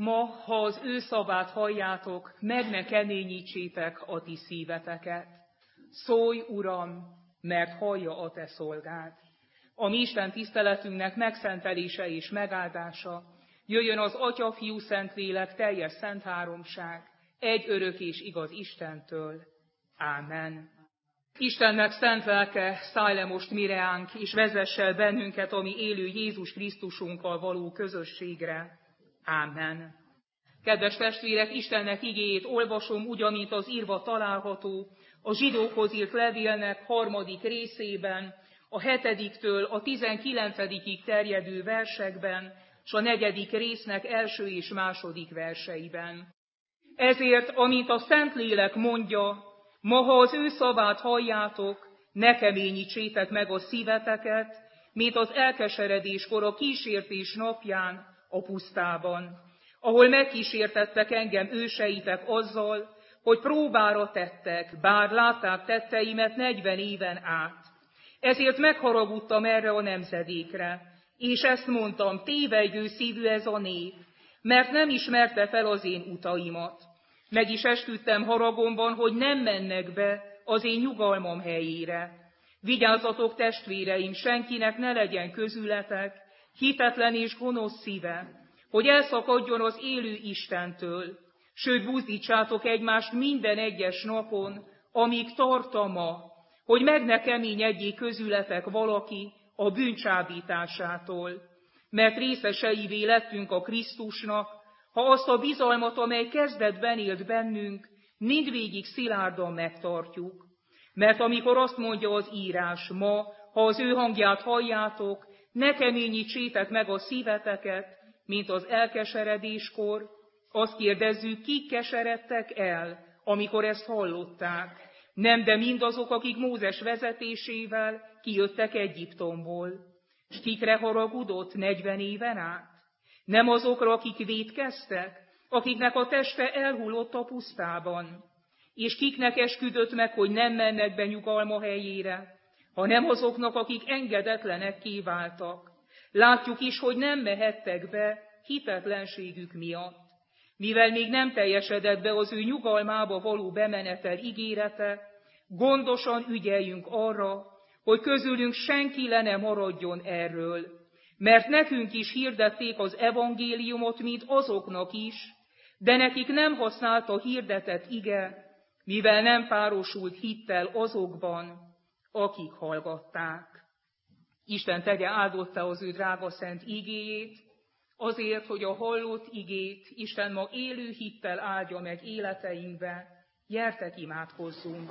Ma, ha az ő szavát halljátok, meg ne keményítsétek a ti szíveteket. Szólj, Uram, mert hallja a te szolgád. A mi Isten tiszteletünknek megszentelése és megáldása jöjjön az Atya, Fiú, Szentlélek, teljes szent háromság, egy örök és igaz Istentől. Ámen. Istennek szent lelke, szállj le most mireánk, és vezess el bennünket a mi élő Jézus Krisztusunkkal való közösségre. Ámen. Kedves testvérek, Istennek igéjét olvasom, úgy, amint az írva található a zsidókhoz írt levélnek 3. részében, a 7-től a 19. terjedő versekben, és a 4. résznek 1. és 2. verseiben. Ezért, amint a Szentlélek mondja, ma, ha az ő szavát halljátok, ne keményítsétek meg a szíveteket, mint az elkeseredéskor a kísértés napján a pusztában, ahol megkísértettek engem őseitek azzal, hogy próbára tettek, bár látták tetteimet 40 éven át. Ezért megharagudtam erre a nemzedékre, és ezt mondtam, tévejgő szívű ez a nép, mert nem ismerte fel az én utaimat. Meg is esküdtem haragomban, hogy nem mennek be az én nyugalmam helyére. Vigyázzatok, testvéreim, senkinek ne legyen közületek, hitetlen és gonosz szíve, hogy elszakadjon az élő Istentől, sőt buzdítsátok egymást minden egyes napon, amíg tart a ma, hogy meg ne keményedjék közületek valaki a bűncsábításától. Mert részeseivé lettünk a Krisztusnak, ha azt a bizalmat, amely kezdetben élt bennünk, mindvégig szilárdan megtartjuk. Mert amikor azt mondja az írás, ma, ha az ő hangját halljátok, ne keményítsétek meg a szíveteket, mint az elkeseredéskor, azt kérdezzük, kik keseredtek el, amikor ezt hallották. Nem, de mindazok, akik Mózes vezetésével kijöttek Egyiptomból. S kikre haragudott 40 éven át? Nem azokra, akik vétkeztek, akiknek a teste elhullott a pusztában, és kiknek esküdött meg, hogy nem mennek be nyugalma helyére, hanem azoknak, akik engedetlenekké váltak. Látjuk is, hogy nem mehettek be hitetlenségük miatt. Mivel még nem teljesedett be az ő nyugalmába való bemenetel ígérete, gondosan ügyeljünk arra, hogy közülünk senki le ne maradjon erről, mert nekünk is hirdették az evangéliumot, mint azoknak is, de nekik nem használt a hirdetett ige, mivel nem párosult hittel azokban, akik hallgatták. Isten tegye áldottá az ő drága szent igéjét, azért, hogy a hallott igét Isten ma élő hittel áldja meg életeinkbe. Gyertek, imádkozzunk!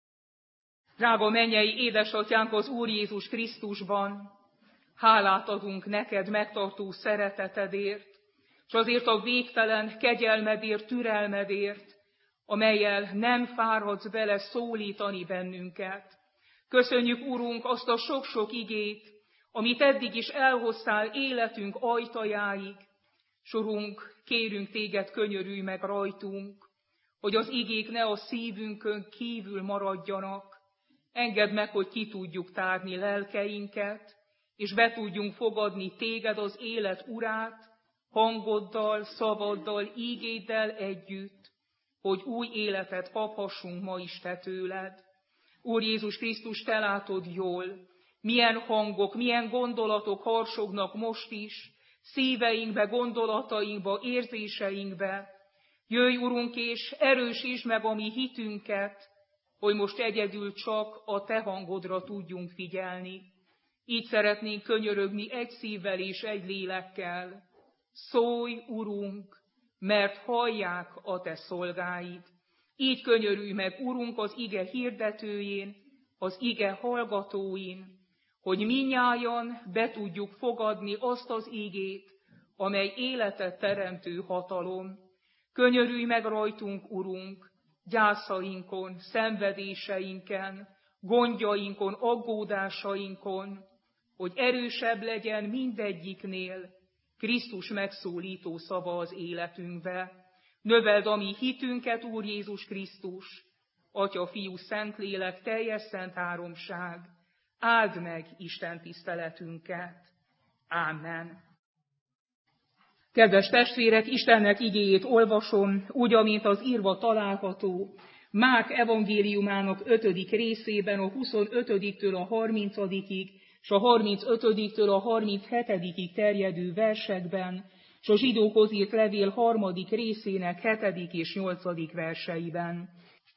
Drága mennyei édesatyánk az Úr Jézus Krisztusban, hálát adunk neked megtartó szeretetedért, és azért a végtelen kegyelmedért, türelmedért, amellyel nem fáradsz bele szólítani bennünket. Köszönjük, Urunk, azt a sok-sok igét, amit eddig is elhoztál életünk ajtajáig, s Urunk, kérünk téged, könyörülj meg rajtunk, hogy az igék ne a szívünkön kívül maradjanak. Engedd meg, hogy ki tudjuk tárni lelkeinket, és be tudjunk fogadni téged, az élet urát, hangoddal, szavaddal, ígéddel együtt, hogy új életet kaphassunk ma is te tőled. Úr Jézus Krisztus, te látod jól, milyen hangok, milyen gondolatok harsognak most is, szíveinkbe, gondolatainkba, érzéseinkbe. Jöjj, Urunk, és erősítsd meg a mi hitünket, hogy most egyedül csak a te hangodra tudjunk figyelni. Így szeretnénk könyörögni egy szívvel és egy lélekkel. Szólj, Urunk, mert hallják a te szolgáid. Így könyörülj meg, Urunk, az ige hirdetőjén, az ige hallgatóin, hogy mindnyájan be tudjuk fogadni azt az igét, amely életet teremtő hatalom. Könyörülj meg rajtunk, Urunk, gyászainkon, szenvedéseinken, gondjainkon, aggódásainkon, hogy erősebb legyen mindegyiknél Krisztus megszólító szava az életünkbe. Növeld a mi hitünket, Úr Jézus Krisztus, Atya, Fiú, Szentlélek, teljes szent háromság, áld meg Isten tiszteletünket. Ámen. Kedves testvérek, Istennek igéjét olvasom, úgy, amint az írva található Márk evangéliumának 5. részében, a 25-től a 30-ig, és a 35-től a 37-ig terjedő versekben, és a zsidókhoz írt levél 3. részének 7. és 8. verseiben.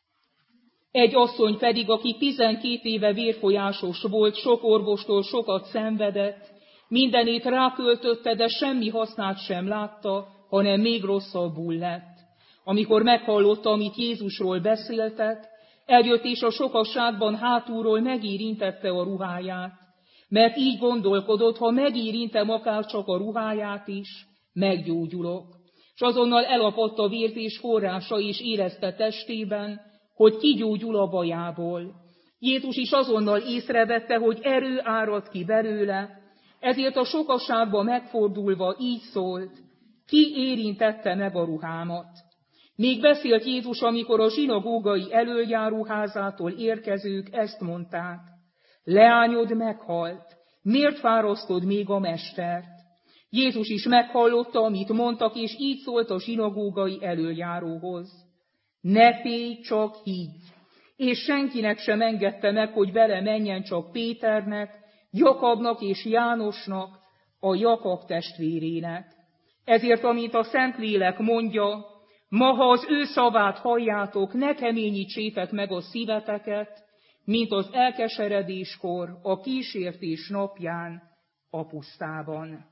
Egy asszony pedig, aki 12 éve vérfolyásos volt, sok orvostól sokat szenvedett, mindenét ráköltötte, de semmi hasznát sem látta, hanem még rosszabbul lett. Amikor meghallotta, amit Jézusról beszéltek, eljött és a sokasságban hátulról megérintette a ruháját, mert így gondolkodott, ha megérintem akárcsak a ruháját is, meggyógyulok. És azonnal elapadt a vérzés forrása, és érezte testében, hogy kigyógyul a bajából. Jézus is azonnal észrevette, hogy erő árad ki belőle, ezért a sokasságba megfordulva így szólt: ki érintette meg a ruhámat? Még beszélt Jézus, amikor a zsinagógai elöljáróházától érkezők ezt mondták: leányod meghalt, miért fárasztod még a mestert? Jézus is meghallotta, amit mondtak, és így szólt a zsinagógai elöljáróhoz: ne félj, csak higgy! És senkinek sem engedte meg, hogy vele menjen, csak Péternek, Jakabnak és Jánosnak, a Jakab testvérének. Ezért, amint a Szentlélek mondja, ma, ha az ő szavát halljátok, ne keményítsétek meg a szíveteket, mint az elkeseredéskor, a kísértés napján, a pusztában.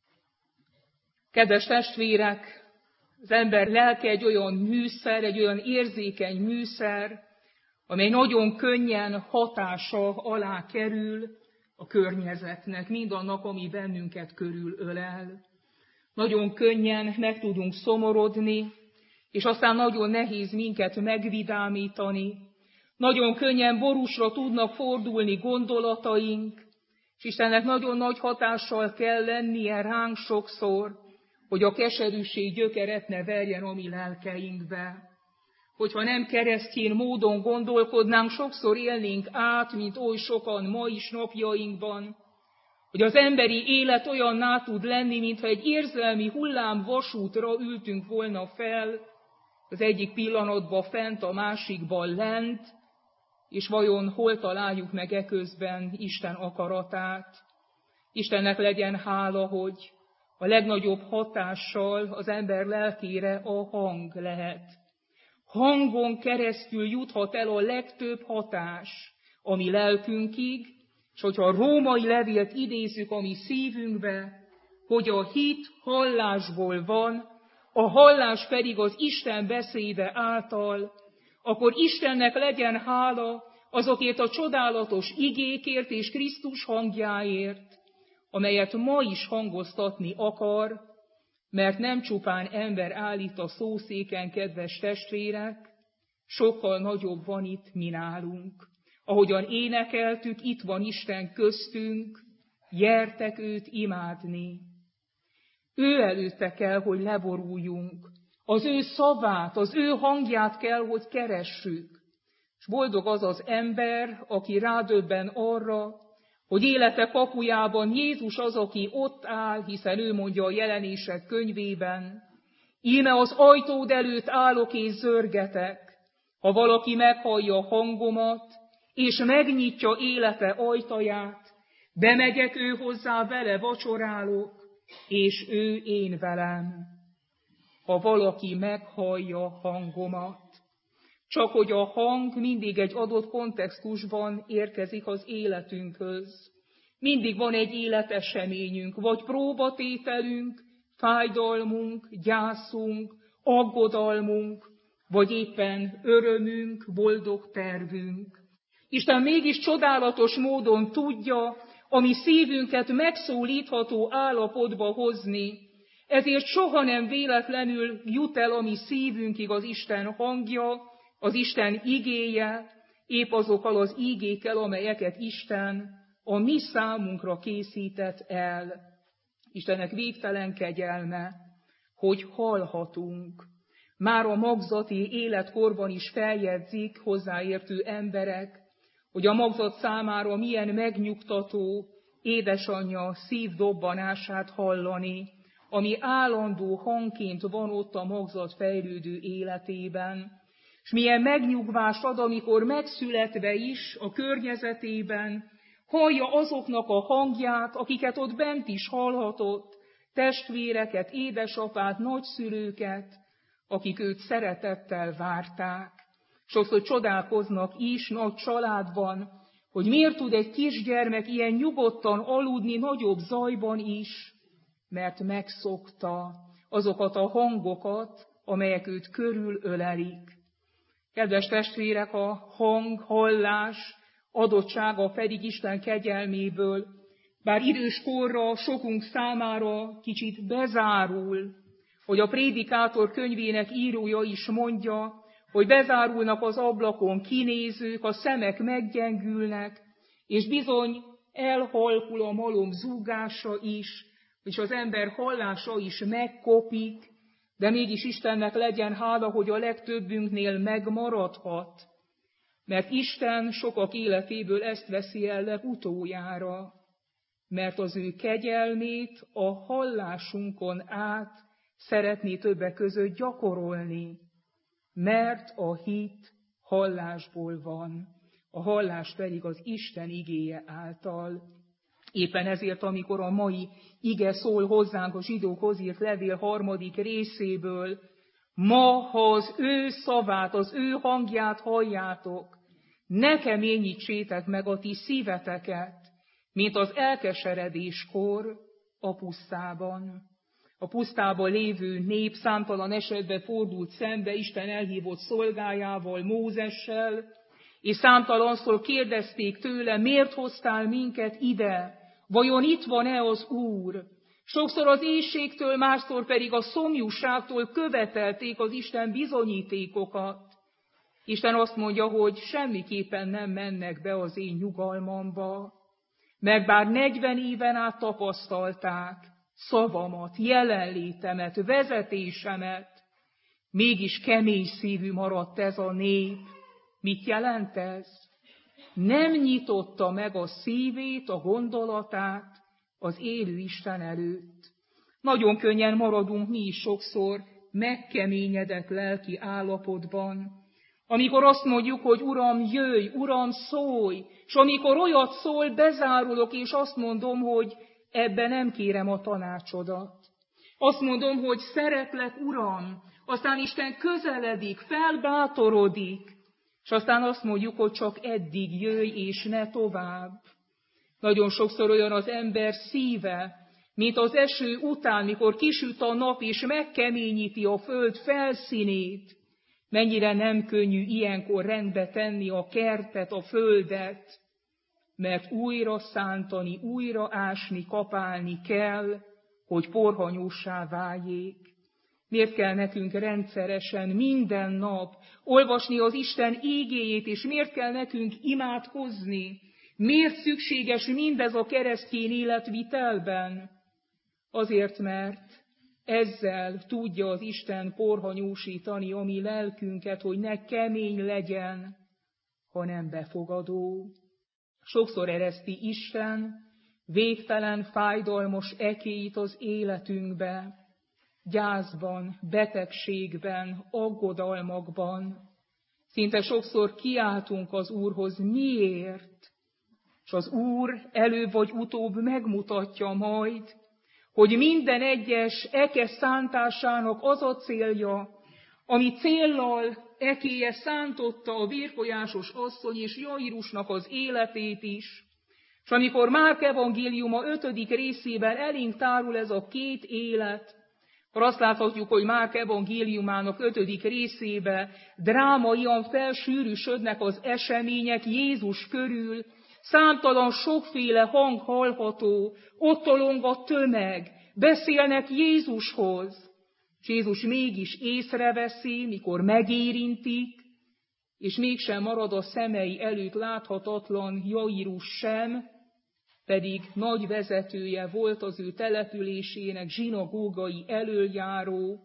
Kedves testvérek, az ember lelke egy olyan műszer, egy olyan érzékeny műszer, amely nagyon könnyen hatása alá kerül a környezetnek, mindannak, ami bennünket körülölel. Nagyon könnyen meg tudunk szomorodni, és aztán nagyon nehéz minket megvidámítani. Nagyon könnyen borúsra tudnak fordulni gondolataink, és Istennek nagyon nagy hatással kell lennie ránk sokszor, hogy a keserűség gyökeret ne verjen a mi lelkeinkbe. Hogyha nem keresztény módon gondolkodnánk, sokszor élnénk át, mint oly sokan ma is napjainkban, hogy az emberi élet olyanná tud lenni, mintha egy érzelmi hullámvasútra ültünk volna fel, az egyik pillanatban fent, a másikban lent, és vajon hol találjuk meg eközben Isten akaratát? Istennek legyen hála, hogy a legnagyobb hatással az ember lelkére a hang lehet. Hangon keresztül juthat el a legtöbb hatás a mi lelkünkig, és hogyha a római levélt idézzük a mi szívünkbe, hogy a hit hallásból van, a hallás pedig az Isten beszéde által, akkor Istennek legyen hála azokért a csodálatos igékért és Krisztus hangjáért, amelyet ma is hangoztatni akar, mert nem csupán ember állít a szószéken, kedves testvérek, sokkal nagyobb van itt, mi nálunk. Ahogyan énekeltük, itt van Isten köztünk, gyertek őt imádni. Ő előtte kell, hogy leboruljunk. Az ő szavát, az ő hangját kell, hogy keressük. És boldog az az ember, aki rádöbben arra, hogy élete kapujában Jézus az, aki ott áll, hiszen ő mondja a Jelenések könyvében: íme az ajtód előtt állok és zörgetek, ha valaki meghallja a hangomat, és megnyitja élete ajtaját, bemegyek ő hozzá, vele vacsorálok, és ő én velem. Ha valaki meghallja a hangomat. Csak hogy a hang mindig egy adott kontextusban érkezik az életünkhöz. Mindig van egy életeseményünk, vagy próbatételünk, fájdalmunk, gyászunk, aggodalmunk, vagy éppen örömünk, boldog tervünk. Isten mégis csodálatos módon tudja a mi szívünket megszólítható állapotba hozni, ezért soha nem véletlenül jut el a mi szívünkig az Isten hangja, az Isten igéje, épp azokkal az igékkel, amelyeket Isten a mi számunkra készített el. Istennek végtelen kegyelme, hogy hallhatunk. Már a magzati életkorban is feljegyzik hozzáértő emberek, hogy a magzat számára milyen megnyugtató édesanyja szívdobbanását hallani, ami állandó hangként van ott a magzat fejlődő életében. És milyen megnyugvást ad, amikor megszületve is a környezetében hallja azoknak a hangját, akiket ott bent is hallhatott, testvéreket, édesapát, nagyszülőket, akik őt szeretettel várták. Sokszor csodálkoznak is nagy családban, hogy miért tud egy kisgyermek ilyen nyugodtan aludni nagyobb zajban is, mert megszokta azokat a hangokat, amelyek őt körülölelik. Kedves testvérek, a hallás adottsága pedig Isten kegyelméből, bár idős korra sokunk számára kicsit bezárul, hogy a Prédikátor könyvének írója is mondja, hogy bezárulnak az ablakon kinézők, a szemek meggyengülnek, és bizony elhalkul a malom zúgása is, és az ember hallása is megkopik, de mégis Istennek legyen hála, hogy a legtöbbünknél megmaradhat, mert Isten sokak életéből ezt veszi el legutoljára, mert az ő kegyelmét a hallásunkon át szeretné többek között gyakorolni, mert a hit hallásból van, a hallás pedig az Isten igéje által. Éppen ezért, amikor a mai ige szól hozzánk a zsidókhoz írt levél 3. részéből, ma, ha az ő szavát, az ő hangját halljátok, ne keményítsétek meg a ti szíveteket, mint az elkeseredéskor a pusztában. A pusztában lévő nép számtalan esetben fordult szembe Isten elhívott szolgájával, Mózessel, és számtalanszor kérdezték tőle, miért hoztál minket ide? Vajon itt van-e az Úr? Sokszor az éhségtől, másszor pedig a szomjúságtól követelték az Isten bizonyítékokat. Isten azt mondja, hogy semmiképpen nem mennek be az én nyugalmamba, mert bár 40 éven át tapasztalták szavamat, jelenlétemet, vezetésemet, mégis kemény szívű maradt ez a nép. Mit jelent ez? Nem nyitotta meg a szívét, a gondolatát az élő Isten előtt. Nagyon könnyen maradunk mi is sokszor megkeményedett lelki állapotban, amikor azt mondjuk, hogy Uram, jöjj, Uram, szólj, és amikor olyat szól, bezárulok, és azt mondom, hogy ebben nem kérem a tanácsodat. Azt mondom, hogy szeretlek, Uram, aztán Isten közeledik, felbátorodik, és aztán azt mondjuk, hogy csak eddig jöjj, és ne tovább. Nagyon sokszor olyan az ember szíve, mint az eső után, mikor kisüt a nap, és megkeményíti a föld felszínét. Mennyire nem könnyű ilyenkor rendbe tenni a kertet, a földet, mert újra szántani, újra ásni, kapálni kell, hogy porhanyóssá váljék. Miért kell nekünk rendszeresen minden nap olvasni az Isten ígéjét, és miért kell nekünk imádkozni? Miért szükséges mindez a keresztény életvitelben? Azért, mert ezzel tudja az Isten porhanyósítani a mi lelkünket, hogy ne kemény legyen, hanem befogadó. Sokszor ereszti Isten végtelen fájdalmas ekéit az életünkbe, gyászban, betegségben, aggodalmakban. Szinte sokszor kiáltunk az Úrhoz, miért? És az Úr előbb vagy utóbb megmutatja majd, hogy minden egyes eke szántásának az a célja, ami céllal ekéje szántotta a vérfolyásos asszony és Jairusnak az életét is, és amikor Márk evangéliuma 5. részében elénk tárul ez a két élet, akkor azt láthatjuk, hogy Márk evangéliumának 5. részébe drámaian felsűrűsödnek az események Jézus körül, számtalan sokféle hang hallható, ott tolong a tömeg, beszélnek Jézushoz, és Jézus mégis észreveszi, mikor megérintik, és mégsem marad a szemei előtt láthatatlan Jairus sem, pedig nagy vezetője volt az ő településének, zsinagógai elöljáró.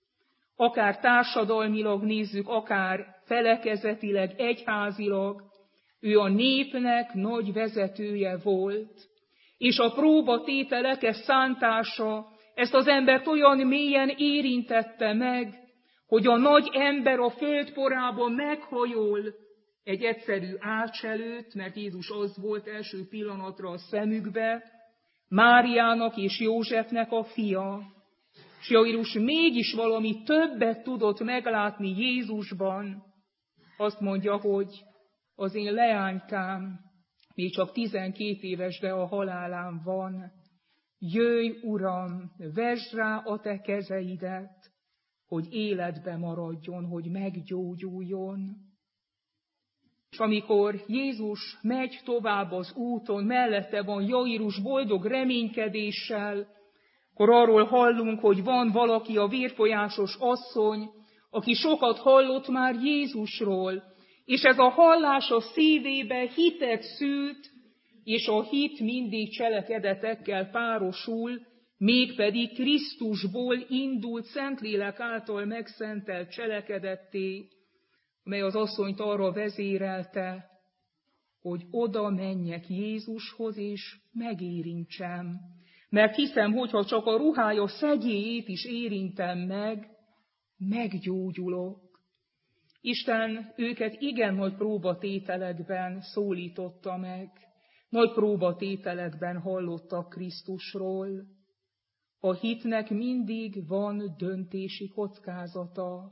Akár társadalmilag nézzük, akár felekezetileg, egyházilag, ő a népnek nagy vezetője volt, és a próbatételeke szántása ezt az embert olyan mélyen érintette meg, hogy a nagy ember a földporában meghajol egy egyszerű ács előtt, mert Jézus az volt első pillanatra a szemükbe, Máriának és Józsefnek a fia. És Jairus mégis valami többet tudott meglátni Jézusban. Azt mondja, hogy az én leánykám még csak 12 éves, de a halálán van. Jöjj, Uram, vesd rá a te kezeidet, hogy életbe maradjon, hogy meggyógyuljon. És amikor Jézus megy tovább az úton, mellette van Jairus boldog reménykedéssel, akkor arról hallunk, hogy van valaki, a vérfolyásos asszony, aki sokat hallott már Jézusról, és ez a hallás a szívébe hitet szült, és a hit mindig cselekedetekkel párosul, mégpedig Krisztusból indult Szentlélek által megszentelt cselekedetté, mely az asszonyt arra vezérelte, hogy oda menjek Jézushoz, és megérintsem. Mert hiszem, hogyha csak a ruhája szegélyét is érintem meg, meggyógyulok. Isten őket igen nagy próbatételekben szólította meg, nagy próbatételekben hallottak Krisztusról. A hitnek mindig van döntési kockázata.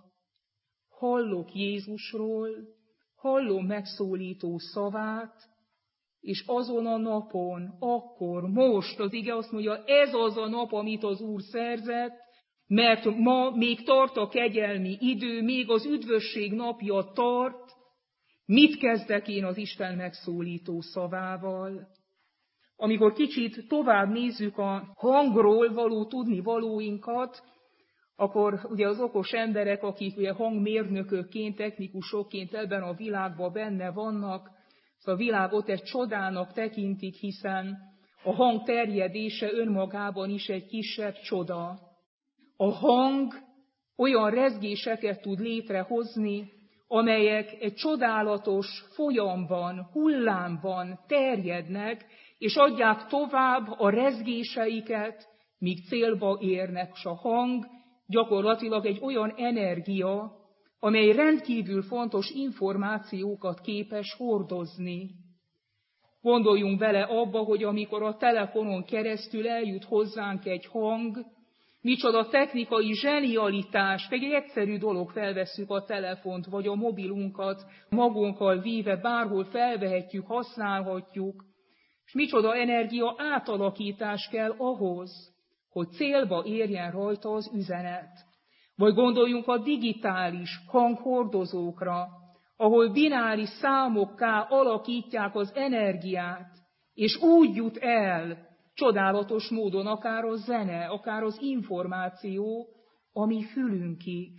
Hallok Jézusról, hallom megszólító szavát, és azon a napon, akkor, most, az ige azt mondja, ez az a nap, amit az Úr szerzett, mert ma még tart a kegyelmi idő, még az üdvösség napja tart. Mit kezdek én az Isten megszólító szavával? Amikor kicsit tovább nézzük a hangról való tudnivalóinkat, akkor ugye az okos emberek, akik ugye hangmérnökökként, technikusokként ebben a világban benne vannak, a világot egy csodának tekintik, hiszen a hang terjedése önmagában is egy kisebb csoda. A hang olyan rezgéseket tud létrehozni, amelyek egy csodálatos folyamban, hullámban terjednek, és adják tovább a rezgéseiket, míg célba érnek. És a hang gyakorlatilag egy olyan energia, amely rendkívül fontos információkat képes hordozni. Gondoljunk bele abba, hogy amikor a telefonon keresztül eljut hozzánk egy hang, micsoda technikai zsenialitás, egy egyszerű dolog, felvesszük a telefont, vagy a mobilunkat, magunkkal víve bárhol felvehetjük, használhatjuk, és micsoda energia átalakítás kell ahhoz, hogy célba érjen rajta az üzenet. Vagy gondoljunk a digitális hanghordozókra, ahol bináris számokká alakítják az energiát, és úgy jut el csodálatos módon akár a zene, akár az információ a mi fülünkig.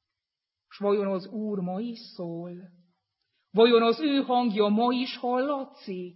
S vajon az Úr ma is szól? Vajon az ő hangja ma is hallatszik?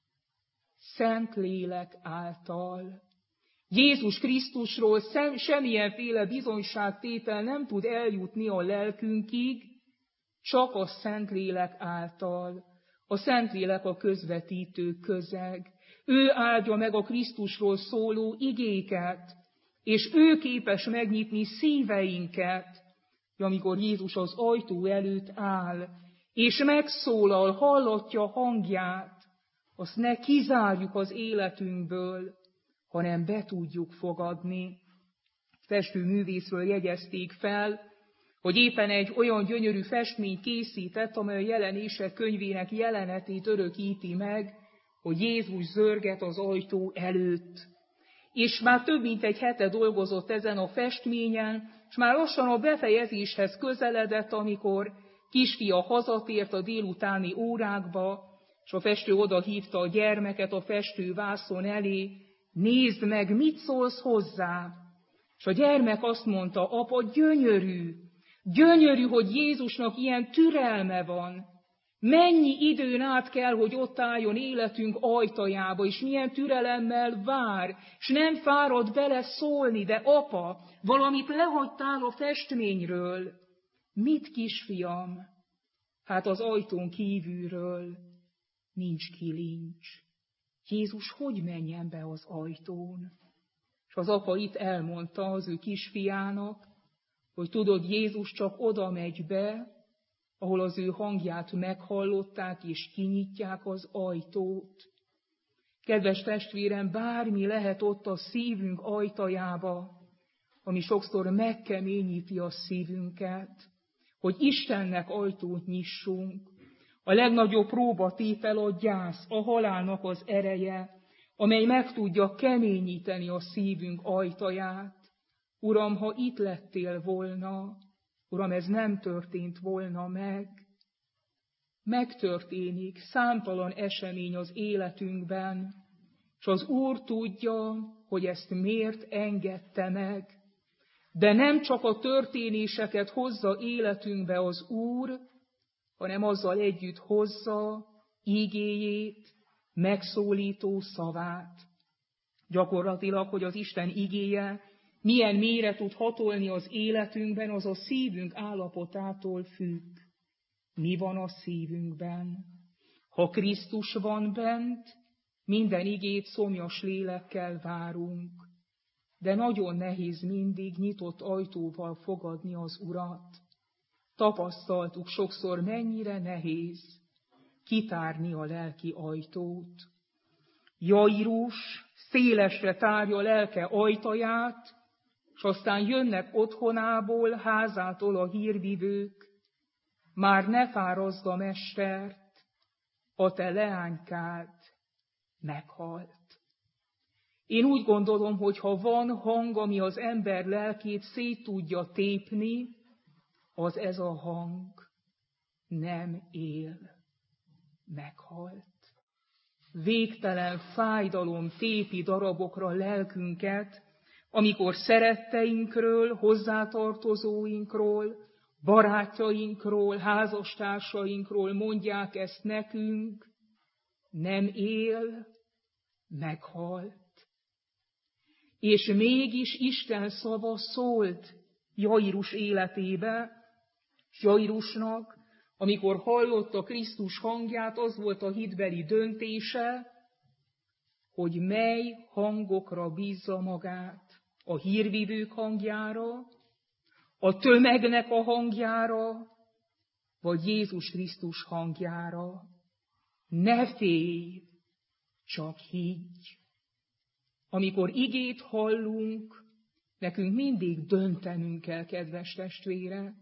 Szentlélek által. Jézus Krisztusról semmilyenféle bizonyságtétel nem tud eljutni a lelkünkig, csak a Szentlélek által. A Szentlélek a közvetítő közeg. Ő áldja meg a Krisztusról szóló igéket, és ő képes megnyitni szíveinket, amikor Jézus az ajtó előtt áll, és megszólal, hallatja hangját, azt ne kizárjuk az életünkből, hanem be tudjuk fogadni. Festőművészről jegyezték fel, hogy éppen egy olyan gyönyörű festmény készített, amely a Jelenések könyvének jelenetét örökíti meg, hogy Jézus zörget az ajtó előtt. És már több mint egy hete dolgozott ezen a festményen, és már lassan a befejezéshez közeledett, amikor kisfia hazatért a délutáni órákba, és a festő odahívta a gyermeket a festővászon elé, nézd meg, mit szólsz hozzá. És a gyermek azt mondta, apa, gyönyörű, gyönyörű, hogy Jézusnak ilyen türelme van. Mennyi időn át kell, hogy ott álljon életünk ajtajába, és milyen türelemmel vár, és nem fárad bele szólni, de apa, valamit lehagytál a festményről. Mit, kisfiam? Hát az ajtón kívülről nincs kilincs. Jézus hogy menjen be az ajtón? És az apa itt elmondta az ő kisfiának, hogy tudod, Jézus csak oda megy be, ahol az ő hangját meghallották, és kinyitják az ajtót. Kedves testvérem, bármi lehet ott a szívünk ajtajába, ami sokszor megkeményíti a szívünket, hogy Istennek ajtót nyissunk. A legnagyobb próbatétel a gyász, a halálnak az ereje, amely meg tudja keményíteni a szívünk ajtaját. Uram, ha itt lettél volna, Uram, ez nem történt volna meg. Megtörténik számtalan esemény az életünkben, és az Úr tudja, hogy ezt miért engedte meg. De nem csak a történéseket hozza életünkbe az Úr, hanem azzal együtt hozza igéjét, megszólító szavát. Gyakorlatilag, hogy az Isten igéje milyen mélyre tud hatolni az életünkben, az a szívünk állapotától függ. Mi van a szívünkben? Ha Krisztus van bent, minden igét szomjas lélekkel várunk, de nagyon nehéz mindig nyitott ajtóval fogadni az Urat. Tapasztaltuk sokszor, mennyire nehéz kitárni a lelki ajtót. Jairus szélesre tárja lelke ajtaját, és aztán jönnek otthonából, házától a hírvivők. Már ne fáraszd a mestert, a te leánykád meghalt. Én úgy gondolom, hogy ha van hang, ami az ember lelkét szét tudja tépni, az ez a hang. Nem él, meghalt. Végtelen fájdalom tépi darabokra lelkünket, amikor szeretteinkről, hozzátartozóinkról, barátjainkról, házastársainkról mondják ezt nekünk, nem él, meghalt. És mégis Isten szava szólt Jairus életébe, és Jairusnak, amikor hallotta Krisztus hangját, az volt a hitbeli döntése, hogy mely hangokra bízza magát. A hírvivők hangjára, a tömegnek a hangjára, vagy Jézus Krisztus hangjára. Ne félj, csak higgy. Amikor igét hallunk, nekünk mindig döntenünk kell, kedves testvérek.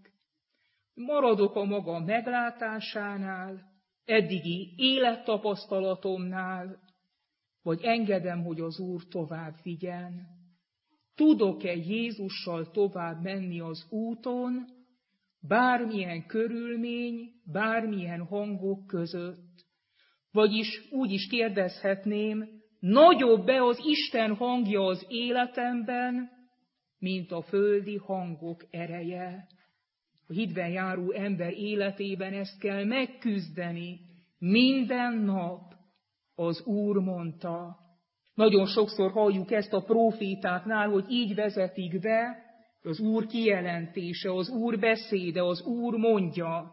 Maradok a maga meglátásánál, eddigi élettapasztalatomnál, vagy engedem, hogy az Úr tovább vigyen. Tudok-e Jézussal tovább menni az úton, bármilyen körülmény, bármilyen hangok között? Vagyis úgy is kérdezhetném, nagyobb-e az Isten hangja az életemben, mint a földi hangok ereje? A hitben járó ember életében ezt kell megküzdeni. Minden nap az Úr mondta. Nagyon sokszor halljuk ezt a prófétáknál, hogy így vezetik be, az Úr kijelentése, az Úr beszéde, az Úr mondja.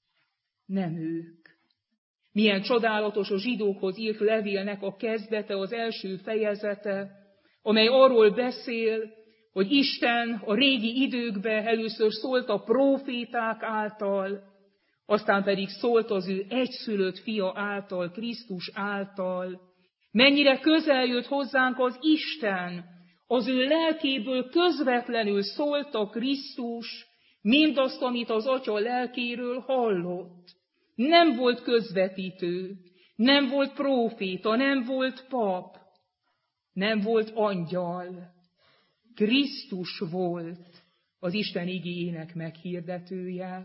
Nem ők. Milyen csodálatos a zsidókhoz írt levélnek a kezdete, az első fejezete, amely arról beszél, hogy Isten a régi időkben először szólt a próféták által, aztán pedig szólt az ő egyszülött fia által, Krisztus által. Mennyire közel jött hozzánk az Isten, az ő lelkéből közvetlenül szólt a Krisztus, mindazt, amit az Atya lelkéről hallott. Nem volt közvetítő, nem volt próféta, nem volt pap, nem volt angyal. Krisztus volt az Isten igéjének meghirdetője,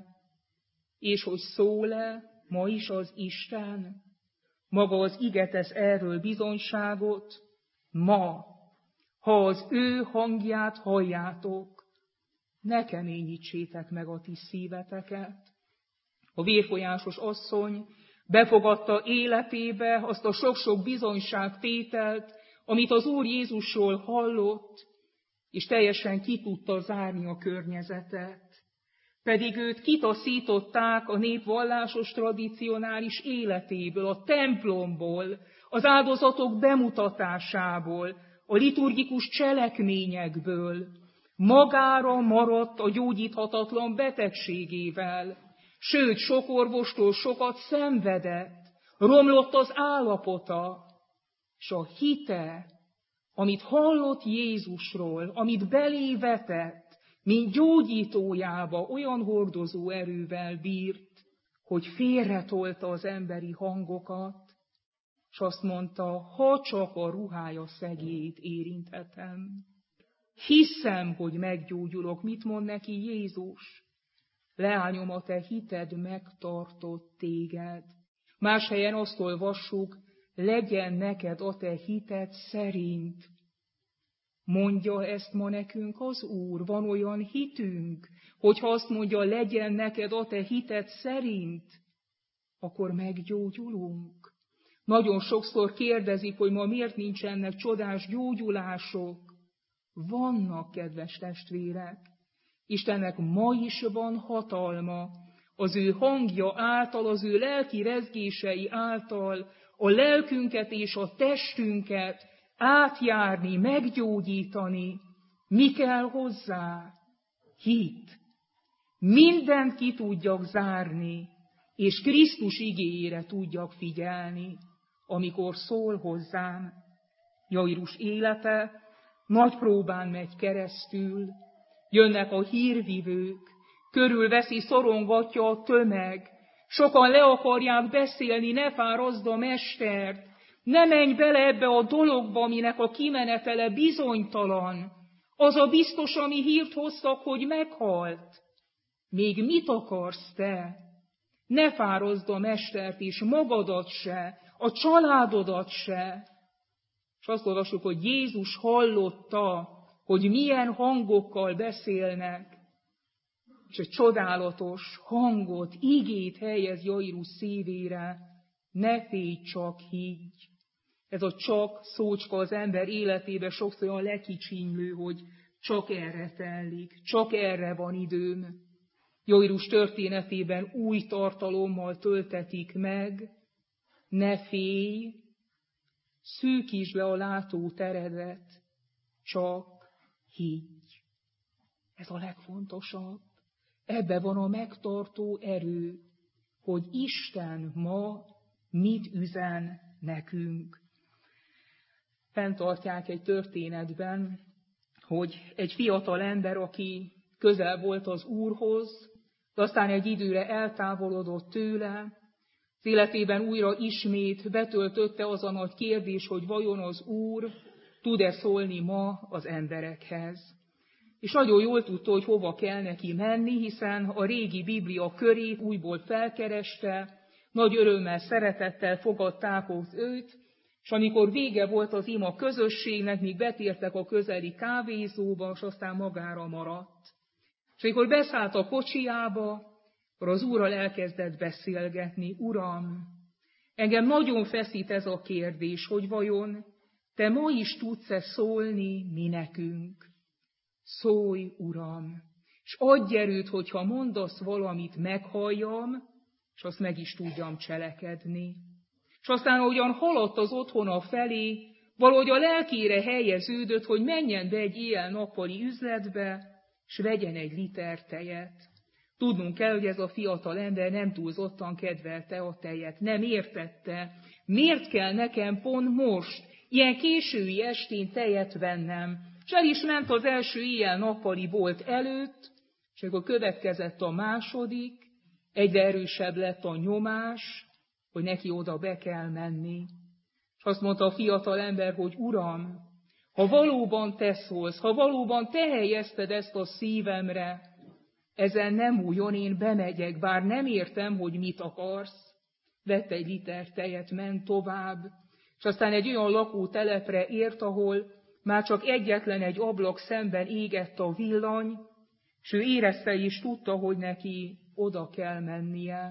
és hogy szól-e ma is az Isten? Maga az ige tesz erről bizonyságot. Ma, ha az ő hangját halljátok, ne keményítsétek meg a ti szíveteket. A vérfolyásos asszony befogadta életébe azt a sok-sok bizonyságtételt, amit az Úr Jézusról hallott, és teljesen ki tudta zárni a környezetet. Pedig őt kitaszították a nép vallásos tradicionális életéből, a templomból, az áldozatok bemutatásából, a liturgikus cselekményekből, magára maradt a gyógyíthatatlan betegségével, sőt, sok orvostól sokat szenvedett, romlott az állapota, és a hite, amit hallott Jézusról, amit belé vetett, mint gyógyítójába, olyan hordozó erővel bírt, hogy félretolta az emberi hangokat, és azt mondta, ha csak a ruhája szegélyét érinthetem. Hiszem, hogy meggyógyulok. Mit mond neki Jézus? Leányom, a te hited megtartott téged. Más helyen azt olvassuk, legyen neked a te hited szerint. Mondja ezt ma nekünk az Úr, van olyan hitünk, hogyha azt mondja, legyen neked a te hited szerint, akkor meggyógyulunk. Nagyon sokszor kérdezik, hogy ma miért nincsenek csodás gyógyulások. Vannak, kedves testvérek. Istennek ma is van hatalma, az ő hangja által, az ő lelki rezgései által, a lelkünket és a testünket átjárni, meggyógyítani. Mi kell hozzá? Hit. Mindent ki tudjak zárni, és Krisztus igéjére tudjak figyelni, amikor szól hozzám. Jairus élete nagy próbán megy keresztül, jönnek a hírvivők, körülveszi, szorongatja a tömeg, sokan le akarják beszélni, ne fáraszd a mestert, ne menj bele ebbe a dologba, aminek a kimenetele bizonytalan. Az a biztos, ami hírt hoztak, hogy meghalt. Még mit akarsz te? Ne fáraszd a mestert is, magadat se, a családodat se. És azt olvassuk, hogy Jézus hallotta, hogy milyen hangokkal beszélnek, és egy csodálatos hangot, igét helyez Jairus szívére, ne félj, csak higgy. Ez a csak szócska az ember életébe sokszor olyan lekicsinylő, hogy csak erre tellik, csak erre van időm. Jairus történetében új tartalommal töltetik meg, ne félj, szűkítsd le a látóteredet, csak higgy. Ez a legfontosabb. Ebbe van a megtartó erő, hogy Isten ma mit üzen nekünk. Fenntartják egy történetben, hogy egy fiatal ember, aki közel volt az Úrhoz, de aztán egy időre eltávolodott tőle, az életében újra ismét betöltötte az a nagy kérdés, hogy vajon az Úr tud-e szólni ma az emberekhez. És nagyon jól tudta, hogy hova kell neki menni, hiszen a régi Biblia körét újból felkereste, nagy örömmel, szeretettel fogadták őt, és amikor vége volt az ima közösségnek, míg betértek a közeli kávézóba, és aztán magára maradt. És amikor beszállt a kocsiába, akkor az Úrral elkezdett beszélgetni. Uram, engem nagyon feszít ez a kérdés, hogy vajon te ma is tudsz-e szólni mi nekünk? Szólj, Uram, és adj erőt, hogyha mondasz valamit, meghalljam, és azt meg is tudjam cselekedni. És aztán, ahogyan haladt az otthona felé, valahogy a lelkére helyeződött, hogy menjen be egy éjjel-nappali üzletbe, és vegyen egy liter tejet. Tudnunk kell, hogy ez a fiatal ember nem túlzottan kedvelte a tejet, nem értette. Miért kell nekem pont most, ilyen késői estén tejet vennem? És el is ment az első éjjel-nappali bolt előtt, és akkor következett a második, egyre erősebb lett a nyomás, hogy neki oda be kell menni. És azt mondta a fiatal ember, hogy Uram, ha valóban te szólsz, ha valóban te helyezted ezt a szívemre, ezen nem múljon, én bemegyek, bár nem értem, hogy mit akarsz. Vett egy liter tejet, ment tovább, és aztán egy olyan lakótelepre ért, ahol már csak egyetlen egy ablak szemben égett a villany, és ő érezte és tudta, hogy neki oda kell mennie.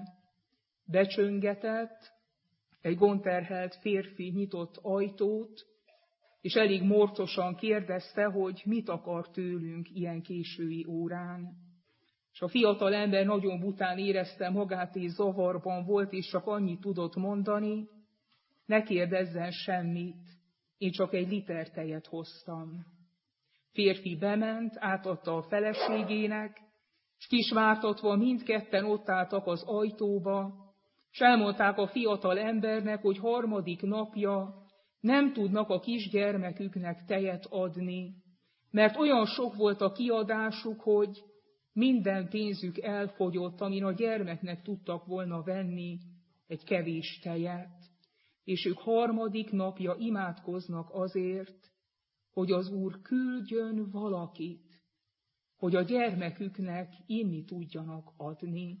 Becsöngetett, egy gondterhelt férfi nyitott ajtót, és elég morcosan kérdezte, hogy mit akar tőlünk ilyen késői órán. És a fiatal ember nagyon bután érezte magát, és zavarban volt, és csak annyit tudott mondani, ne kérdezzen semmit, Én csak 1 liter tejet hoztam. Férfi bement, átadta a feleségének, s kisvártatva mindketten ott álltak az ajtóba, s elmondták a fiatal embernek, hogy 3. napja nem tudnak a kisgyermeküknek tejet adni, mert olyan sok volt a kiadásuk, hogy minden pénzük elfogyott, amin a gyermeknek tudtak volna venni egy kevés tejet. És ők 3. napja imádkoznak azért, hogy az Úr küldjön valakit, hogy a gyermeküknek inni tudjanak adni.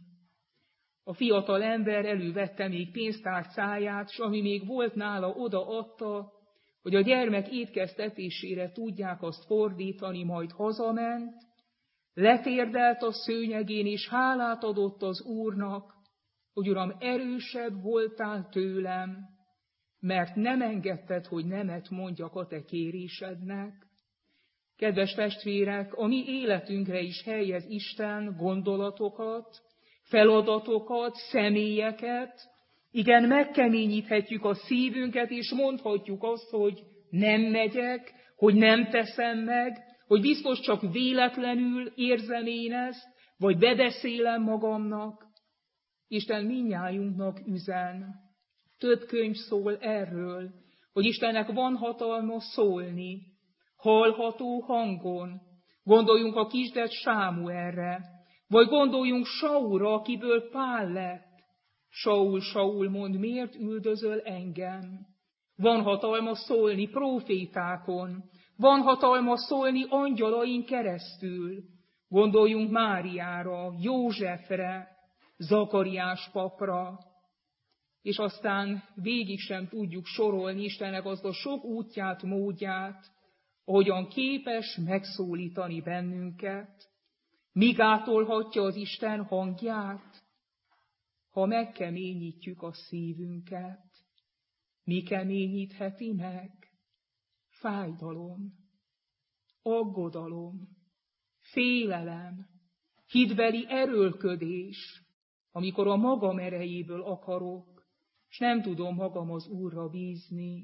A fiatal ember elővette még pénztárcáját, s ami még volt nála, odaadta, hogy a gyermek étkeztetésére tudják azt fordítani, majd hazament, letérdelt a szőnyegén, és hálát adott az Úrnak, hogy Uram, erősebb voltál tőlem, mert nem engedted, hogy nemet mondjak a te kérésednek. Kedves testvérek, a mi életünkre is helyez Isten gondolatokat, feladatokat, személyeket. Igen, megkeményíthetjük a szívünket, és mondhatjuk azt, hogy nem megyek, hogy nem teszem meg, hogy biztos csak véletlenül érzem én ezt, vagy bebeszélem magamnak. Isten mindnyájunknak üzen. Több könyv szól erről, hogy Istennek van hatalma szólni, hallható hangon. Gondoljunk a kisdet Sámuelre, vagy gondoljunk Saulra, akiből Pál lett. Saul, Saul, mondd, miért üldözöl engem? Van hatalma szólni prófétákon, van hatalma szólni angyalain keresztül. Gondoljunk Máriára, Józsefre, Zakariás papra, és aztán végig sem tudjuk sorolni Istennek azt a sok útját, módját, ahogyan képes megszólítani bennünket. Mi gátolhatja az Isten hangját? Ha megkeményítjük a szívünket. Mi keményítheti meg? Fájdalom, aggodalom, félelem, hitbeli erőlködés, amikor a magam erejéből akarok, és nem tudom magam az Úrra bízni,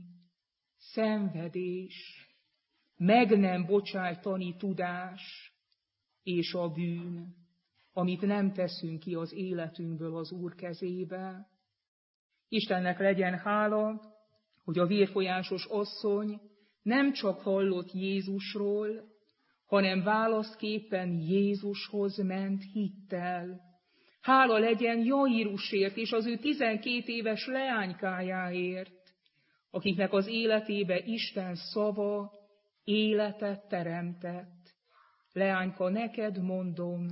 szenvedés, meg nem bocsájtani tudás, és a bűn, amit nem teszünk ki az életünkből az Úr kezébe. Istennek legyen hála, hogy a vérfolyásos asszony nem csak hallott Jézusról, hanem válaszképpen Jézushoz ment hittel. Hála legyen Jairusért és az ő 12 éves leánykájáért, akiknek az életébe Isten szava életet teremtett. Leányka, neked mondom,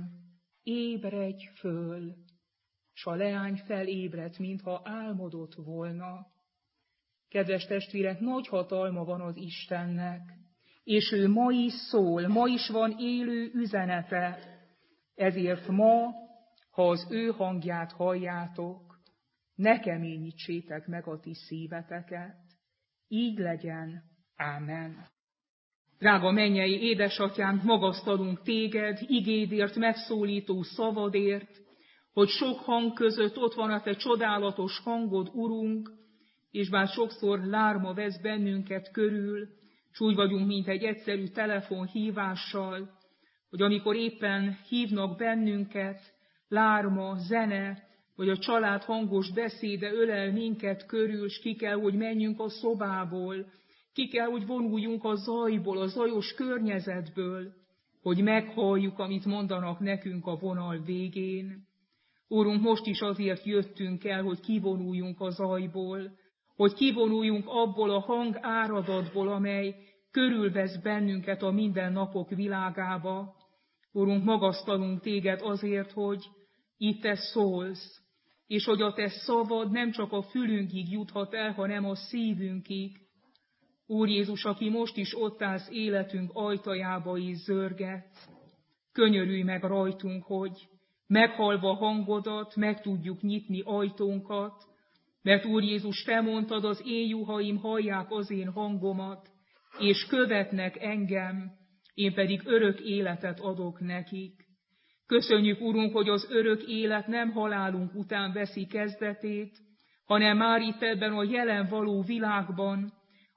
ébredj föl, s a leány felébredt, mintha álmodott volna. Kedves testvérek, nagy hatalma van az Istennek, és ő ma is szól, ma is van élő üzenete. Ezért ma, ha az ő hangját halljátok, ne keményítsétek meg a ti szíveteket. Így legyen. Ámen. Drága mennyei édesatyánk, magasztalunk téged, igédért, megszólító szavadért, hogy sok hang között ott van a te csodálatos hangod, Urunk, és bár sokszor lárma vesz bennünket körül, s úgy vagyunk, mint egy egyszerű telefonhívással, hogy amikor éppen hívnak bennünket, lárma, zene, vagy a család hangos beszéde ölel minket körül, s ki kell, hogy menjünk a szobából, ki kell, hogy vonuljunk a zajból, a zajos környezetből, hogy meghalljuk, amit mondanak nekünk a vonal végén. Úrunk, most is azért jöttünk el, hogy kivonuljunk a zajból, hogy kivonuljunk abból a hangáradatból, amely körülvesz bennünket a mindennapok világába. Úrunk, magasztalunk téged azért, hogy itt te szólsz, és hogy a te szavad nem csak a fülünkig juthat el, hanem a szívünkig. Úr Jézus, aki most is ott állsz életünk ajtajába is zörgetsz, könyörülj meg rajtunk, hogy meghallva hangodat meg tudjuk nyitni ajtónkat, mert Úr Jézus, te mondtad, az én juhaim hallják az én hangomat, és követnek engem, én pedig örök életet adok nekik. Köszönjük, Urunk, hogy az örök élet nem halálunk után veszi kezdetét, hanem már itt ebben a jelen való világban,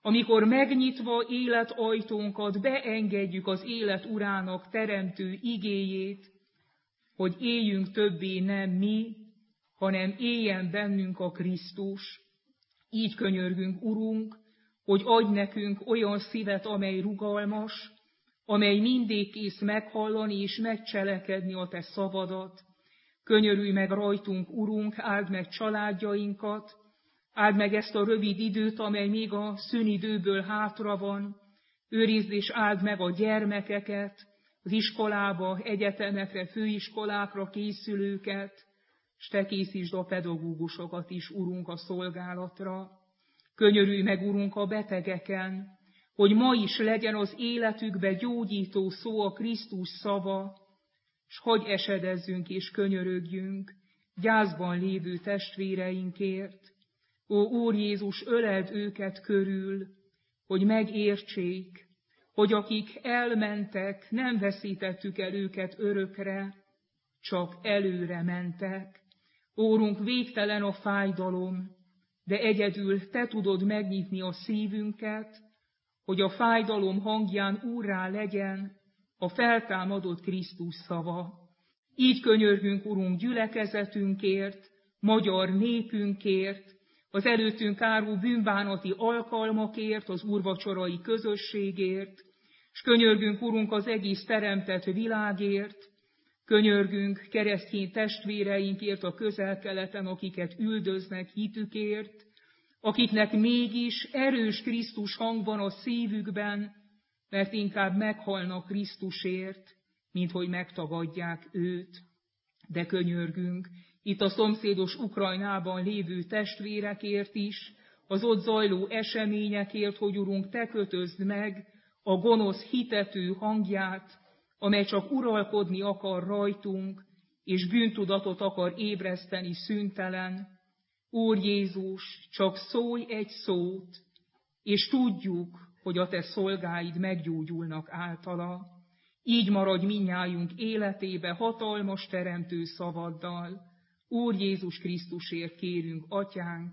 amikor megnyitva életajtónkat beengedjük az élet urának teremtő igéjét, hogy éljünk többé nem mi, hanem éljen bennünk a Krisztus. Így könyörgünk, Urunk, hogy adj nekünk olyan szívet, amely rugalmas, amely mindig kész meghallani és megcselekedni a te szavadat. Könyörülj meg rajtunk, Urunk, áld meg családjainkat, áld meg ezt a rövid időt, amely még a szünidőből hátra van, őrizd és áld meg a gyermekeket, az iskolába, egyetemekre, főiskolákra készülőket, s te készítsd a pedagógusokat is, Urunk, a szolgálatra. Könyörülj meg, Urunk, a betegeken, hogy ma is legyen az életükbe gyógyító szó a Krisztus szava, s hagyj esedezzünk és könyörögjünk gyászban lévő testvéreinkért. Ó, Úr Jézus, öleld őket körül, hogy megértsék, hogy akik elmentek, nem veszítettük el őket örökre, csak előre mentek. Órunk, végtelen a fájdalom, de egyedül te tudod megnyitni a szívünket, hogy a fájdalom hangján úrrá legyen a feltámadott Krisztus szava. Így könyörgünk, Urunk, gyülekezetünkért, magyar népünkért, az előttünk álló bűnbánati alkalmakért, az úrvacsorai közösségért, és könyörgünk, Urunk, az egész teremtett világért, könyörgünk keresztény testvéreinkért a Közel-Keleten, akiket üldöznek hitükért, akiknek mégis erős Krisztus hang van a szívükben, mert inkább meghalnak Krisztusért, mint hogy megtagadják őt. De könyörgünk itt a szomszédos Ukrajnában lévő testvérekért is, az ott zajló eseményekért, hogy Urunk, te kötözd meg a gonosz hitető hangját, amely csak uralkodni akar rajtunk, és bűntudatot akar ébreszteni szüntelen. Úr Jézus, csak szólj egy szót, és tudjuk, hogy a te szolgáid meggyógyulnak általa. Így maradj mindnyájunk életébe hatalmas teremtő szavaddal. Úr Jézus Krisztusért kérünk, Atyánk.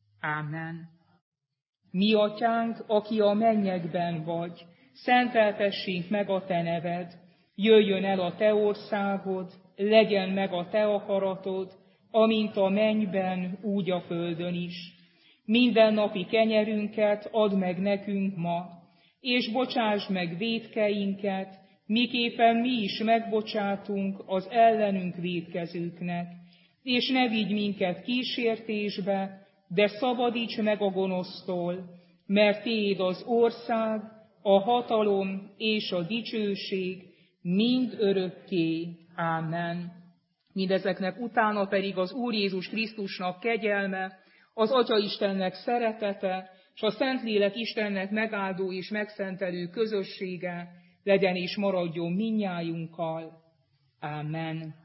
Ámen. Mi, Atyánk, aki a mennyekben vagy, szenteltessék meg a te neved, jöjjön el a te országod, legyen meg a te akaratod, amint a mennyben, úgy a földön is. Mindennapi kenyerünket add meg nekünk ma, és bocsásd meg vétkeinket, miképpen mi is megbocsátunk az ellenünk vétkezőknek. És ne vigy minket kísértésbe, de szabadíts meg a gonosztól, mert tiéd az ország, a hatalom és a dicsőség mind örökké. Ámen. Mindezeknek utána pedig az Úr Jézus Krisztusnak kegyelme, az Atya Istennek szeretete, és a Szentlélek Istennek megáldó és megszentelő közössége legyen és maradjon mindnyájunkkal. Ámen.